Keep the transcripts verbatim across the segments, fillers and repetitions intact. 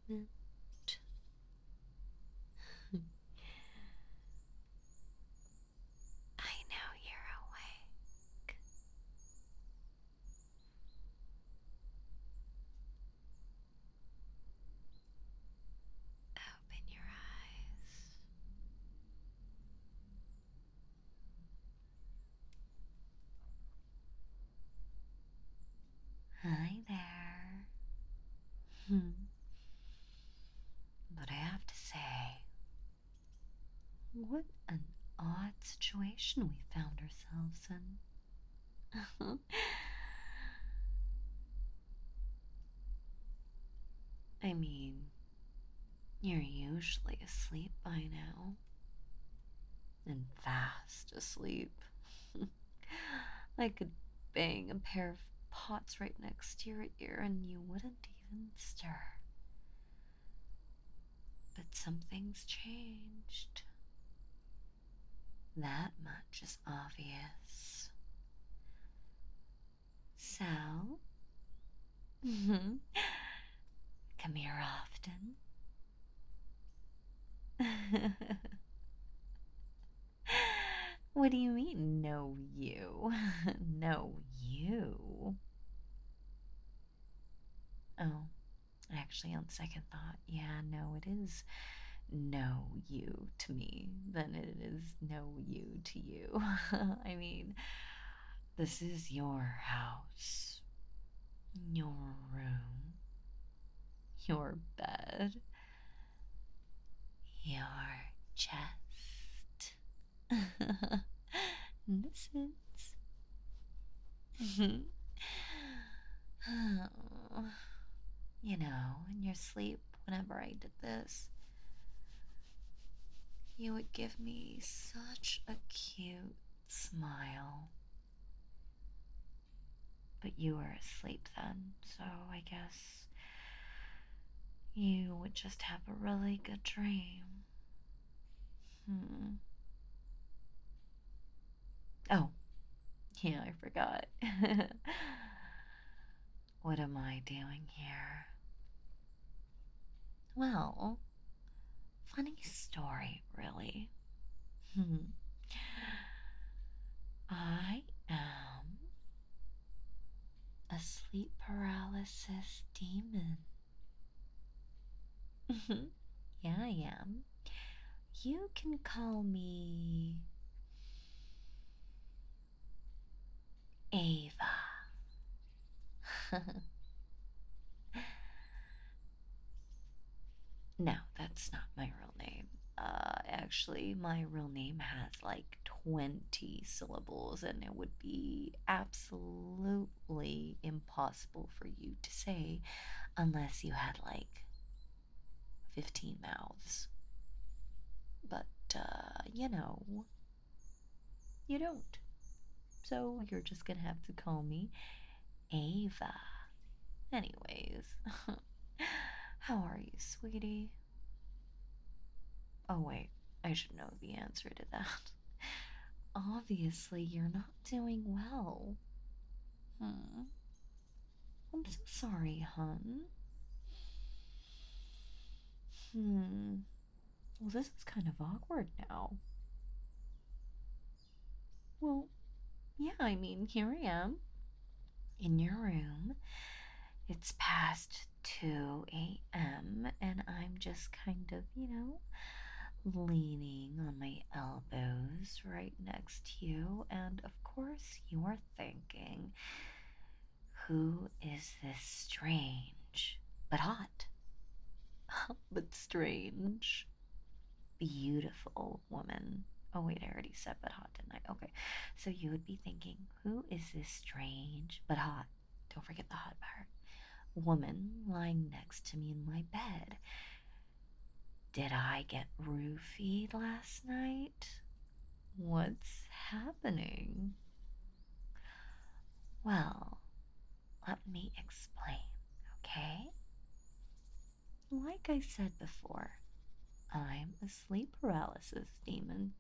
I know you're awake. Open your eyes. Hi there. Hmm. But I have to say, what an odd situation we found ourselves in. I mean, you're usually asleep by now. And fast asleep. I could bang a pair of pots right next to your ear and you wouldn't even stir. But something's changed. That much is obvious. So, come here often. What do you mean, no you? No you. Oh, actually, on second thought, yeah, no, it is no you to me than it is no you to you. I mean, this is your house, your room, your bed, your chest. This is. Oh, you know, in your sleep, whenever I did this, you would give me such a cute smile. But you were asleep then, so I guess you would just have a really good dream. Hmm. Oh, yeah, I forgot. What am I doing here? Well, funny story, really. Hmm. I am a sleep paralysis demon. Yeah, I am. You can call me Ava. No, that's not my real name. Uh, actually, my real name has like twenty syllables, and it would be absolutely impossible for you to say unless you had like fifteen mouths. But, uh, you know, you don't. So you're just gonna have to call me Ava. Anyways, how are you, sweetie? Oh, wait, I should know the answer to that. Obviously, you're not doing well. Hmm. I'm so sorry, hun. Hmm. Well, this is kind of awkward now. Well, yeah, I mean, here I am in your room. It's past two a m, and I'm just kind of, you know, leaning on my elbows right next to you. And of course, you're thinking, who is this strange but hot, but strange, beautiful woman? Oh, wait, I already said but hot, didn't I? Okay, so you would be thinking, who is this strange but hot? Don't forget the hot part. Woman lying next to me in my bed. Did I get roofied last night? What's happening? Well, let me explain, okay? Like I said before, I'm a sleep paralysis demon.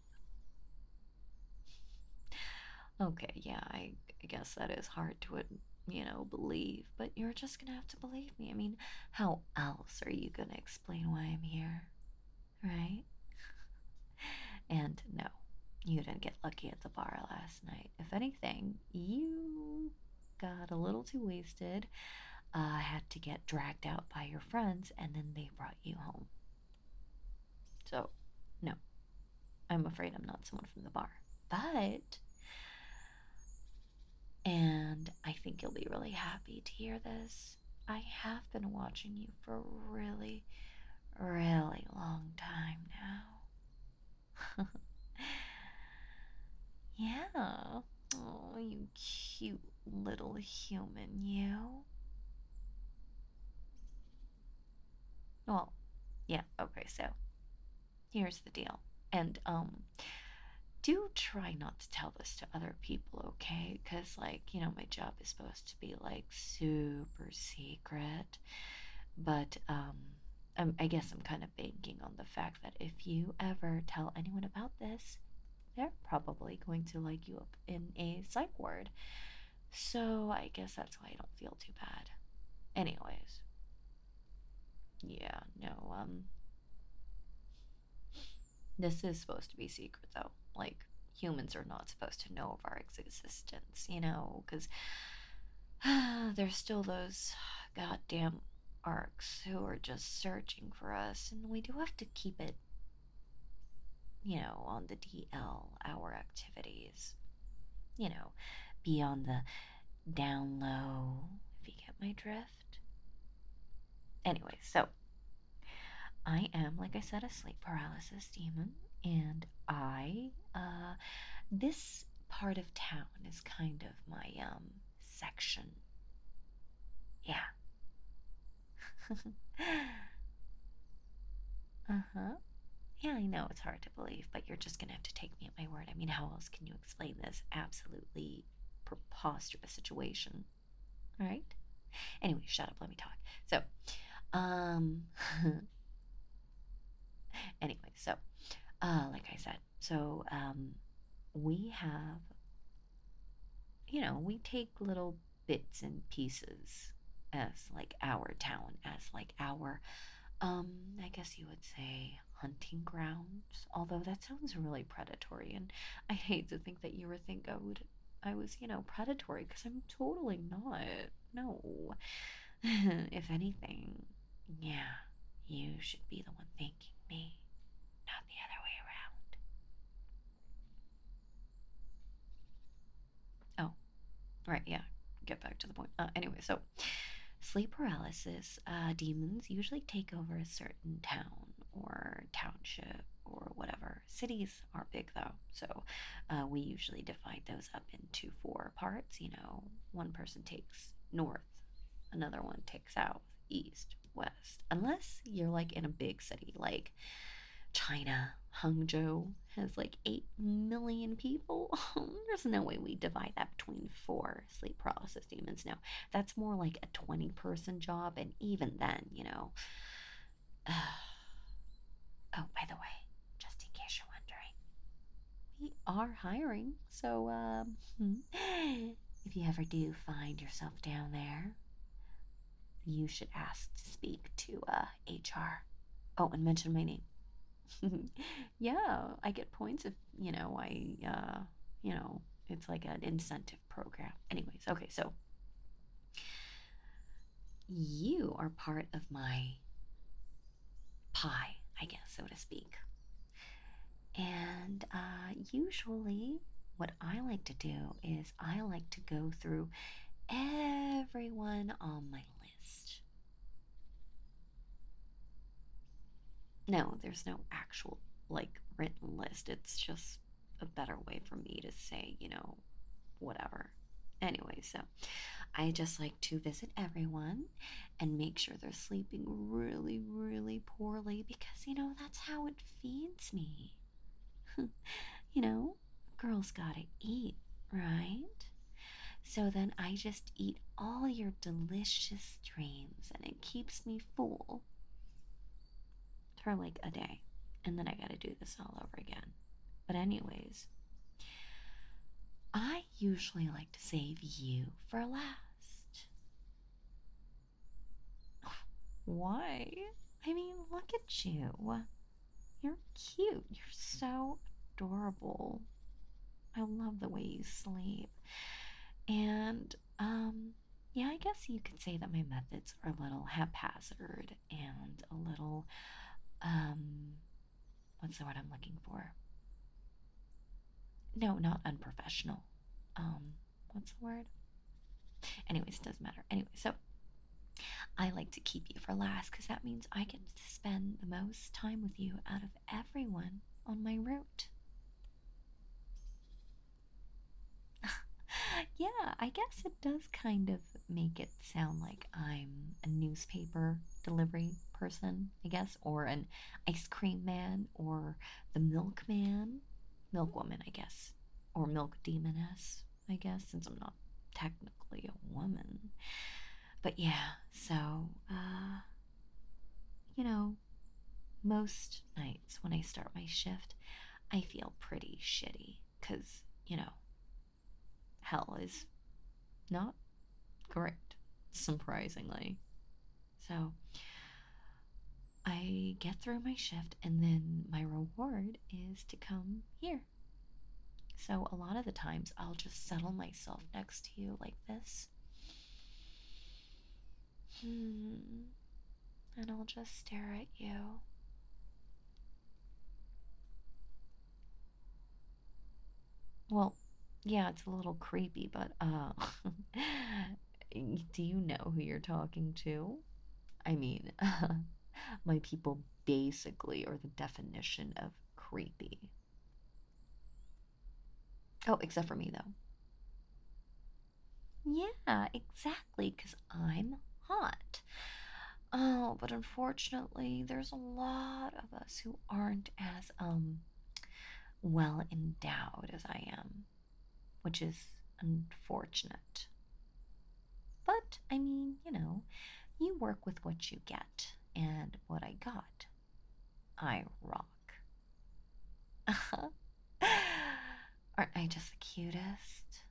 Okay, yeah, I, I guess that is hard to you know, believe, but you're just gonna have to believe me. I mean, how else are you gonna explain why I'm here, right? And no, you didn't get lucky at the bar last night. If anything, you got a little too wasted, uh, had to get dragged out by your friends, and then they brought you home. So, no, I'm afraid I'm not someone from the bar. But, and I think you'll be really happy to hear this, I have been watching you for a really, really long time now. Yeah. Oh, you cute little human, you. Well, yeah, okay, so here's the deal. And, um, do try not to tell this to other people, okay? Because, like, you know, my job is supposed to be, like, super secret. But, um, I'm, I guess I'm kind of banking on the fact that if you ever tell anyone about this, they're probably going to like you up in a psych ward. So I guess that's why I don't feel too bad. Anyways, yeah, no, um, this is supposed to be secret though. Like, humans are not supposed to know of our existence, you know, because there's still those goddamn arcs who are just searching for us, and we do have to keep it, you know, on the D L, our activities, you know, be on the down low, if you get my drift. Anyway, so I am, like I said, a sleep paralysis demon, and I, uh, this part of town is kind of my, um, section. Yeah. Uh huh. Yeah, I know it's hard to believe, but you're just gonna have to take me at my word. I mean, how else can you explain this absolutely preposterous situation? All right? Anyway, shut up, let me talk. So, um, anyway, so, uh, like I said, so, um, we have, you know, we take little bits and pieces as like our town, as like our, um, I guess you would say hunting grounds. Although that sounds really predatory, and I hate to think that you would think I would, I was, you know, predatory, because I'm totally not. No. If anything, yeah, you should be the one thanking me, not the other way around. Oh, right, yeah. Get back to the point. Uh, anyway, so sleep paralysis uh, demons usually take over a certain town or township or whatever. Cities are big though, so uh, we usually divide those up into four parts. You know, one person takes north, another one takes south, east, west. Unless you're like in a big city like China, Hangzhou has like eight million people. There's no way we divide that between four sleep paralysis demons. No, that's more like a twenty person job. And even then, you know. Uh, oh, by the way, just in case you're wondering, we are hiring. So, um, if you ever do find yourself down there, you should ask to speak to uh, H R. Oh, and mention my name. Yeah, I get points if, you know, I, uh, you know, it's like an incentive program. Anyways, okay, so you are part of my pie, I guess, so to speak. And uh, usually, what I like to do is I like to go through everyone on my list. No, there's no actual, like, written list. It's just a better way for me to say, you know, whatever. Anyway, so I just like to visit everyone and make sure they're sleeping really, really poorly because, you know, that's how it feeds me. You know, girls gotta eat, right? So then I just eat all your delicious dreams and it keeps me full for like a day. And then I gotta do this all over again. But, anyways, I usually like to save you for last. Why? I mean, look at you. You're cute. You're so adorable. I love the way you sleep. And, um, yeah, I guess you could say that my methods are a little haphazard and a little, um, what's the word I'm looking for? No, not unprofessional. Um, what's the word? Anyways, it doesn't matter. Anyway, so I like to keep you for last because that means I get to spend the most time with you out of everyone on my route. Yeah, I guess it does kind of make it sound like I'm a newspaper delivery person, I guess, or an ice cream man, or the milkman, milkwoman, I guess, or milk demoness, I guess, since I'm not technically a woman. But yeah, so, uh, you know, most nights when I start my shift, I feel pretty shitty because, you know, hell is not great, surprisingly. So I get through my shift, and then my reward is to come here. So a lot of the times I'll just settle myself next to you like this. Hmm. And I'll just stare at you. Well, yeah, it's a little creepy, but uh do you know who you're talking to? I mean, my people basically are the definition of creepy. Oh, except for me though. Yeah, exactly, because I'm hot. Oh, but unfortunately, there's a lot of us who aren't as um well endowed as I am, which is unfortunate. But I mean, you know, you work with what you get, and what I got, I rock. Aren't I just the cutest?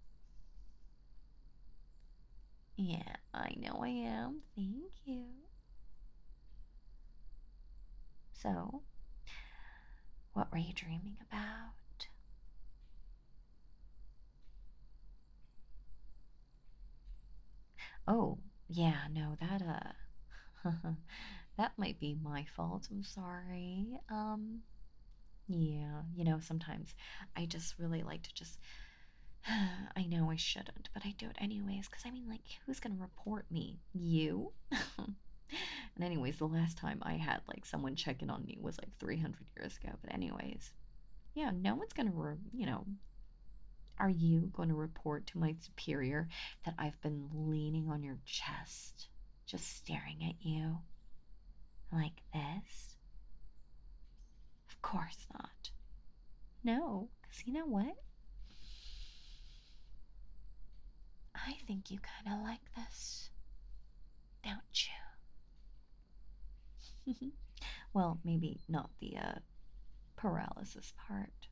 Yeah, I know I am. Thank you. So, what were you dreaming about? Oh, yeah, no, that uh that might be my fault. I'm sorry. Um, yeah, you know, sometimes I just really like to just I know I shouldn't, but I do it anyways because I mean, like, who's gonna report me? You? And anyways, the last time I had like someone check in on me was like three hundred years ago. But anyways, yeah, no one's gonna, re- you know, are you going to report to my superior that I've been leaning on your chest, just staring at you like this? Of course not. No, because you know what? I think you kind of like this, don't you? Well, maybe not the uh, paralysis part.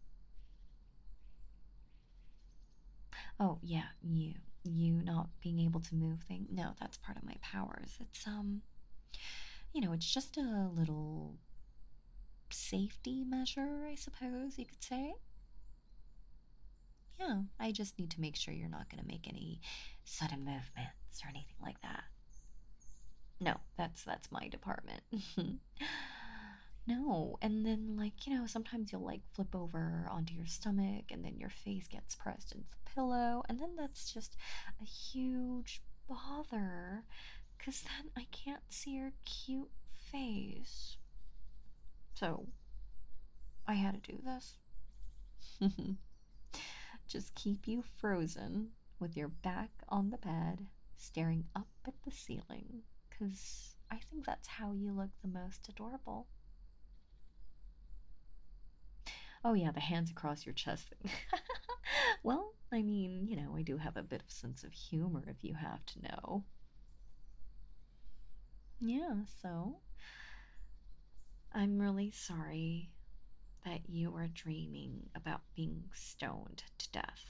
Oh, yeah, you. You not being able to move things. No, that's part of my powers. It's, um, you know, it's just a little safety measure, I suppose you could say. Yeah, I just need to make sure you're not going to make any sudden movements or anything like that. No, that's that's my department. No, and then like, you know, sometimes you'll like flip over onto your stomach and then your face gets pressed into the pillow, and then that's just a huge bother cuz then I can't see your cute face. So, I had to do this. Just keep you frozen with your back on the bed, staring up at the ceiling, because I think that's how you look the most adorable. Oh, yeah, the hands across your chest thing. Well, I mean, you know, I do have a bit of sense of humor if you have to know. Yeah, so I'm really sorry that you are dreaming about being stoned to death.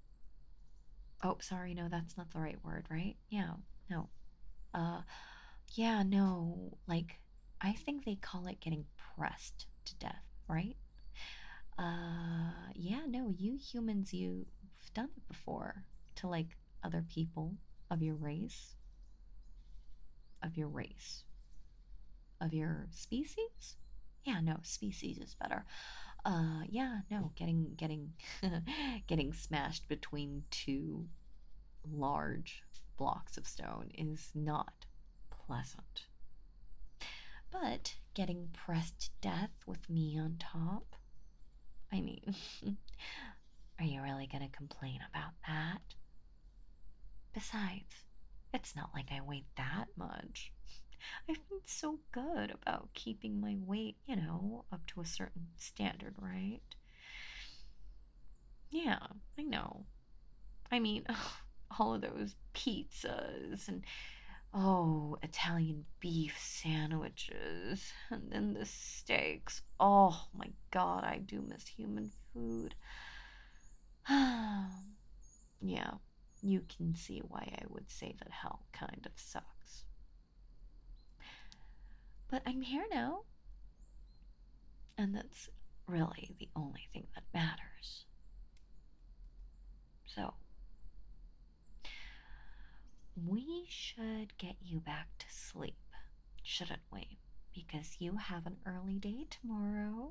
Oh, sorry, no, that's not the right word, right? Yeah, no. Uh, Yeah, no, like, I think they call it getting pressed to death, right? Uh, yeah, no, you humans, you've done it before to like other people of your race, of your race, of your species. Yeah, no, species is better. Uh, yeah, no, getting getting getting smashed between two large blocks of stone is not pleasant. But getting pressed to death with me on top, I mean, are you really gonna complain about that? Besides, it's not like I weigh that much. I've been so good about keeping my weight, you know, up to a certain standard, right? Yeah, I know. I mean, all of those pizzas and, oh, Italian beef sandwiches, and then the steaks. Oh my god, I do miss human food. Yeah, you can see why I would say that hell kind of sucks. But I'm here now, and that's really the only thing that matters. So, we should get you back to sleep, shouldn't we? Because you have an early day tomorrow.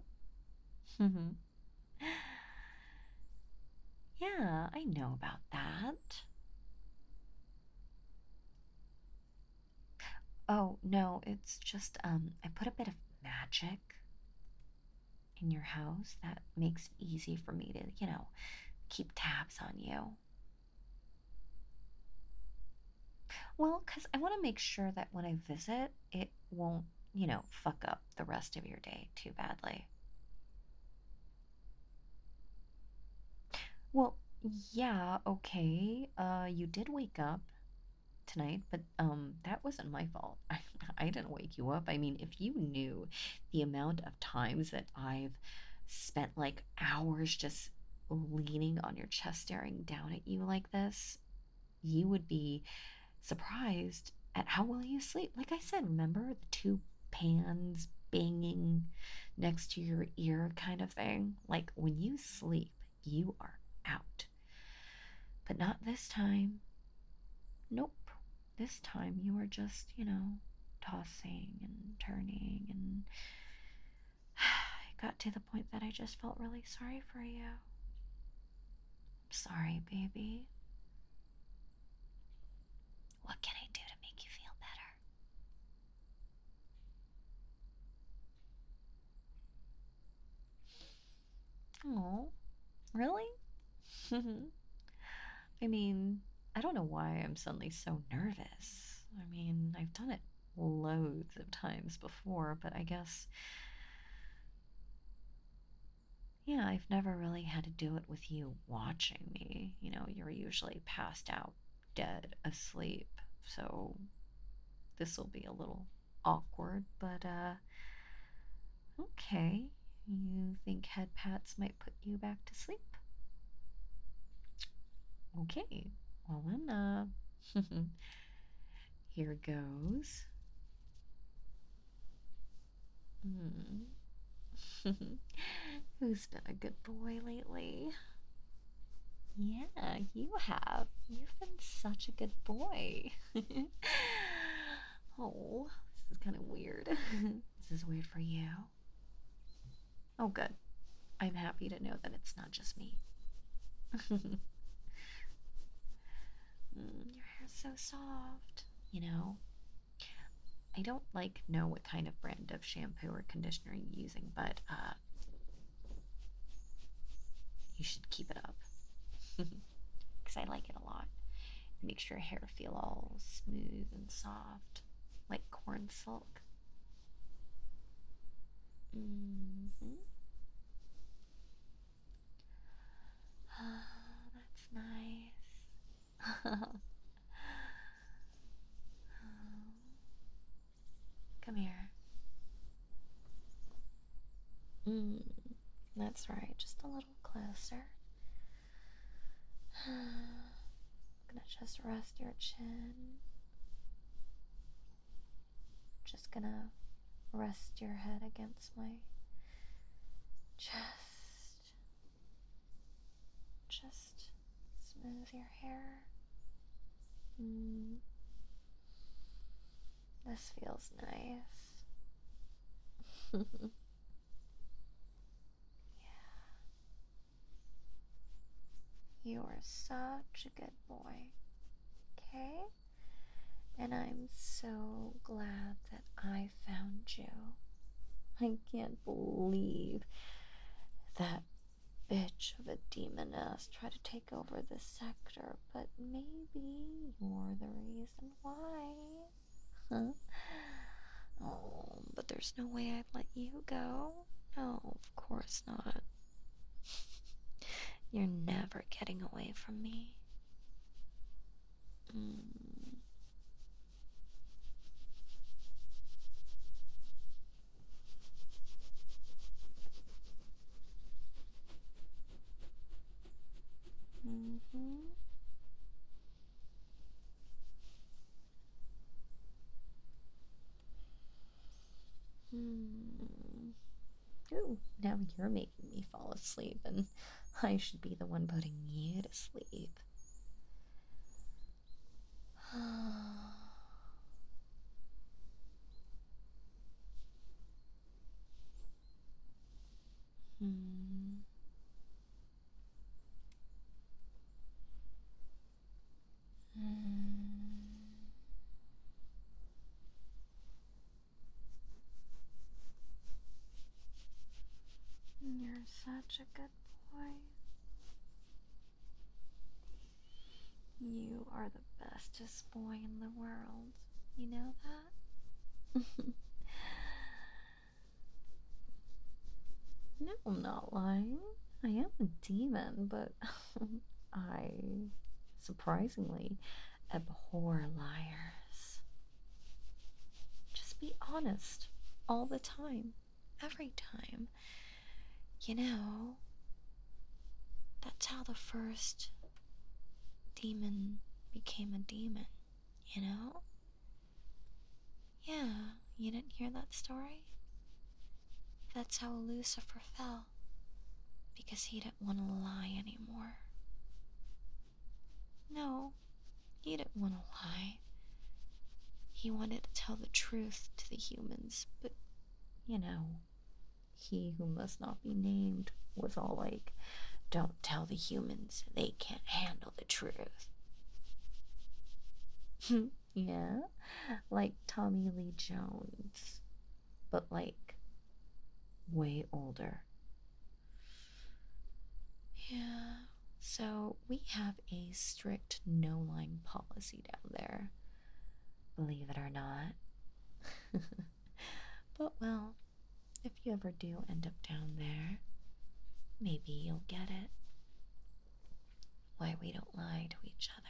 Yeah, I know about that. Oh, no, it's just um I put a bit of magic in your house that makes it easy for me to, you know, keep tabs on you. Well, cuz I want to make sure that when I visit, it won't, you know, fuck up the rest of your day too badly. Well, yeah, okay. Uh you did wake up tonight, but um that wasn't my fault. I, I didn't wake you up. I mean, if you knew the amount of times that I've spent like hours just leaning on your chest staring down at you like this, you would be surprised at how well you sleep. Like I said, remember the two pans banging next to your ear kind of thing? Like when you sleep, you are out. But not this time. Nope. This time you were just, you know, tossing and turning, and it got to the point that I just felt really sorry for you. I'm sorry, baby. What can I do to make you feel better? Oh, really? I mean, I don't know why I'm suddenly so nervous. I mean, I've done it loads of times before, but I guess, yeah, I've never really had to do it with you watching me. You know, you're usually passed out, dead, asleep. So this will be a little awkward, but uh, okay. You think head pats might put you back to sleep? Okay. Well, then, uh, here goes. Hmm. Who's been a good boy lately? Yeah, you have. You've been such a good boy. Oh, this is kind of weird. This is weird for you. Oh, good. I'm happy to know that it's not just me. Mm, your hair's so soft. You know, I don't like know what kind of brand of shampoo or conditioner you're using, but uh, you should keep it up because I like it a lot. It makes your hair feel all smooth and soft, like corn silk. Mm-hmm. Oh, that's nice. Come here. Mm, that's right. Just a little closer. I'm gonna just rest your chin. gonna rest your head against my chest. Just smooth your hair. Mm. This feels nice. Yeah. You are such a good boy. Okay? And I'm so glad that I found you. I can't believe that bitch of a demoness tried to take over this sector, but maybe you're the reason why. Huh? Oh, but there's no way I'd let you go. No, of course not. You're never getting away from me. Mm. Mm-hmm. Hmm. Ooh, now you're making me fall asleep, and I should be the one putting you to sleep. Hmm. Hmm. You're such a good boy. You are the bestest boy in the world. You know that? No, I'm not lying. I am a demon, but I surprisingly abhor liars. Just be honest all the time, every time. You know, that's how the first demon became a demon, you know? Yeah, you didn't hear that story? That's how Lucifer fell, because he didn't want to lie anymore. No, he didn't want to lie. He wanted to tell the truth to the humans, but, you know, he who must not be named was all like, don't tell the humans, they can't handle the truth. Yeah, like Tommy Lee Jones, but like way older. Yeah, so we have a strict no line policy down there, believe it or not. But well, if you ever do end up down there, maybe you'll get it. Why we don't lie to each other.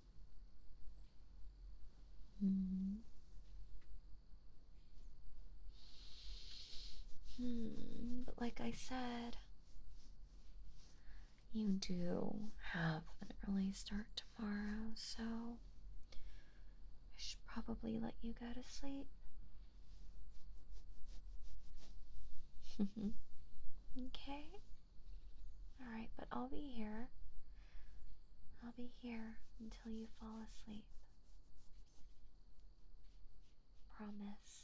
Hmm. Hmm. But like I said, you do have an early start tomorrow, so I should probably let you go to sleep. Okay? Alright, but I'll be here. I'll be here until you fall asleep. Promise.